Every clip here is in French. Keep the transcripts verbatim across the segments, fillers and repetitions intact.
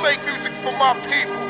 make music for my people.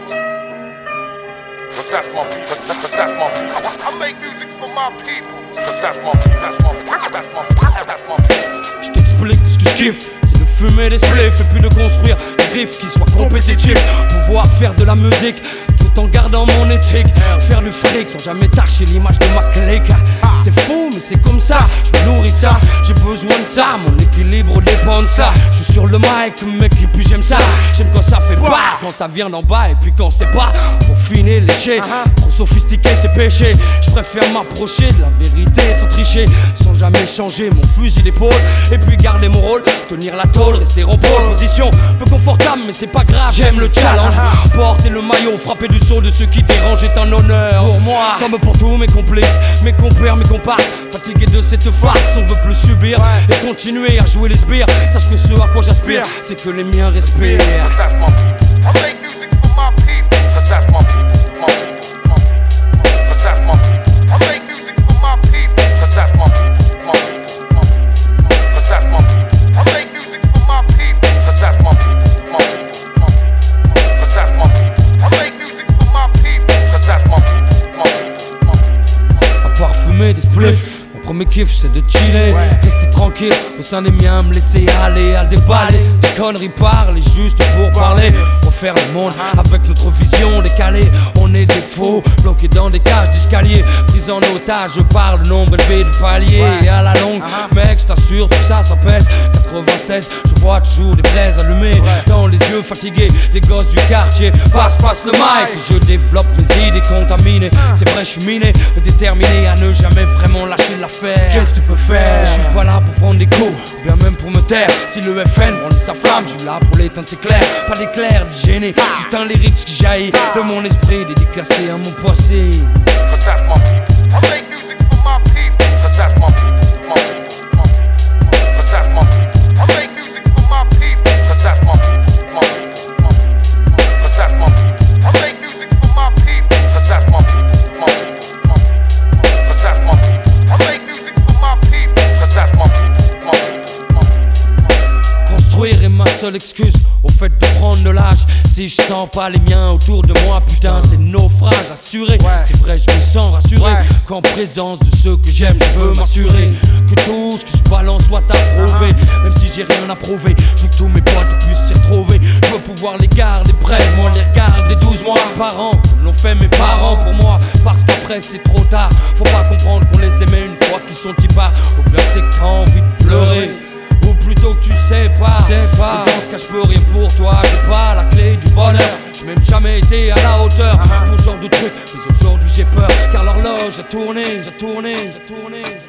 Cause that's my people. Cause that's my people. I, I make music for my people. Cause that's my people. That's my people. That's my people. That's my people. Je t'explique ce que je kiffe. C'est de fumer des spliffs et puis de construire des riffs qui soient compétitifs. Pouvoir faire de la musique tout en gardant mon éthique. Faire du fric sans jamais tâcher l'image de ma clique. C'est fou mais c'est comme ça, je me nourris de ça. J'ai besoin de ça, mon équilibre dépend de ça. Je suis sur le mic mec et puis j'aime ça. J'aime quand ça fait pas, quand ça vient d'en bas. Et puis quand c'est pas, pour finir léché. Trop sophistiqué c'est péché. Je préfère m'approcher de la vérité sans tricher. Sans jamais changer mon fusil d'épaule. Et puis garder mon rôle, tenir la tôle, rester en pole position. Peu confortable mais c'est pas grave, j'aime le challenge. Porter le maillot, frapper du saut de ceux qui dérangent est un honneur pour moi. Comme pour tous mes complices, mes compères, mes comparses. Fatigué de cette farce, on veut plus subir et continuer à jouer les sbires. Sache que ce à quoi j'aspire, c'est que les miens respirent. That's my people. I make music for my people. Cause that's my people. My people. My people. Cause that's my people. I make music for my people. Cause that's my people. My people. My people. Cause that's my people. I make music for my people. Cause that's my people. My people. My people. Cause that's my people. I make music for my people. Cause that's my people. My people. My people. À part fumer des spliffs, mon premier kiff c'est de chiller, rester tranquille au sein des miens, me laisser aller à le déballer. Des conneries parler juste pour parler, refaire le monde avec notre vision décalée. On est des faux, bloqués dans des cages d'escalier, pris en otage par le nombre élevé de paliers. Et à la longue, mec, je t'assure, tout ça, ça pèse. quatre-vingt-seize, je vois toujours des braises allumées dans les yeux fatigués des gosses du quartier. Passe, passe le mic, et je développe mes idées contaminées. C'est vrai, je suis miné, mais déterminé à ne jamais vraiment lâcher l'affaire. Qu'est-ce que tu peux faire? Je suis pas là pour prendre des coups, ou bien même pour me taire. Si le F N brandit sa flamme, je suis là pour l'éteindre, c'est clair. Pas d'éclair, de gêner, juste un lyrics qui jaillit de mon esprit, dédicacé à mon poissé. Cause that's my people. I make music for my people. Cause that's my people. My people. My people. Cause that's my people. I make music for my people. Cause that's my people. My people. My people. Cause that's my people. I make music for my people. Cause that's my people. My people. My people. Cause that's my people. I make music for my people. Cause that's my people. My people. My people. Construire est ma seule excuse au fait de prendre de l'âge. Si je sens pas les miens autour de moi, putain c'est naufrage assuré. C'est vrai je me sens rassuré qu'en présence de ceux que j'aime je veux m'assurer que tout ce que je balance soit approuvé. Même si j'ai rien à prouver, je veux que tous mes potes puissent s'y retrouver. Je veux pouvoir les garder près, moi les regarder douze mois par an comme l'ont fait mes parents pour moi. Parce qu'après c'est trop tard, faut pas comprendre qu'on les aimait une fois qu'ils sont y-pas. Ou bien c'est que t'as envie de pleurer, ou plutôt que tu sais pas, sais pas. Et dans ce cas je peux rien pour toi, j'ai pas la clé du bonheur. J'ai même jamais été à la hauteur pour ce genre de truc. Mais aujourd'hui j'ai peur car l'horloge a tourné, j'ai tourné, j'ai tourné.